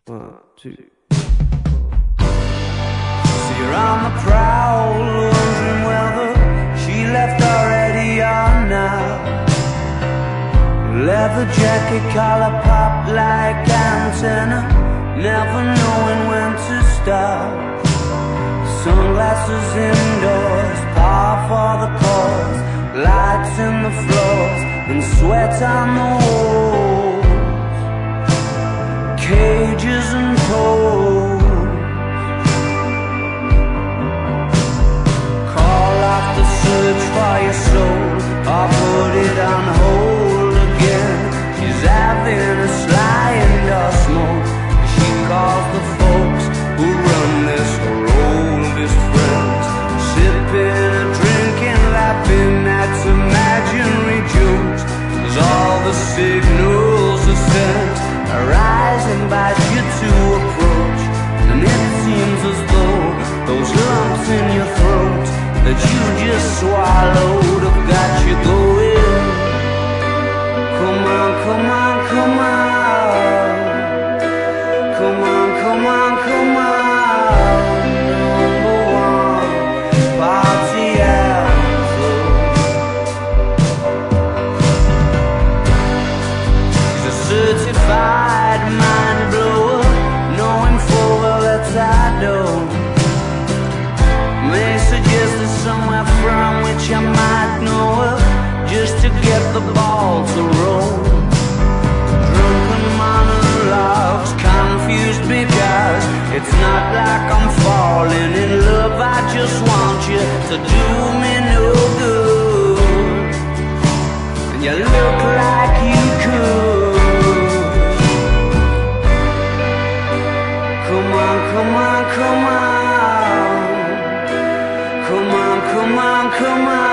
1, 2. So you're on the prowl, wondering whether she left already or not. Leather jacket, collar pop like antenna, never knowing when to stop. Sunglasses indoors, par for the cause, lights in the floors and sweat on the walls. Cages and poles, call off the search for your soul, or put it on hold again. She's having a sly indoor smoke. She calls the folks who run this, her oldest friends, sipping and drinking, laughing at imaginary jokes. 'Cause all the signals are sent, arise, invite you to approach. And it seems as though those lumps in your throat that you just swallowed have got you going. Come on, come on, come on. Come on, come on, come on. Number one, party anthem. She's a certified mind blower, knowing full well that I don't. May suggest there's somewhere from which I might know her, just to get the ball to roll. Drunken monologues confused because it's not like I'm falling in love. I just want you to do me no good, and you look like you could. Come on, come on, come on. Come on, come on, come on.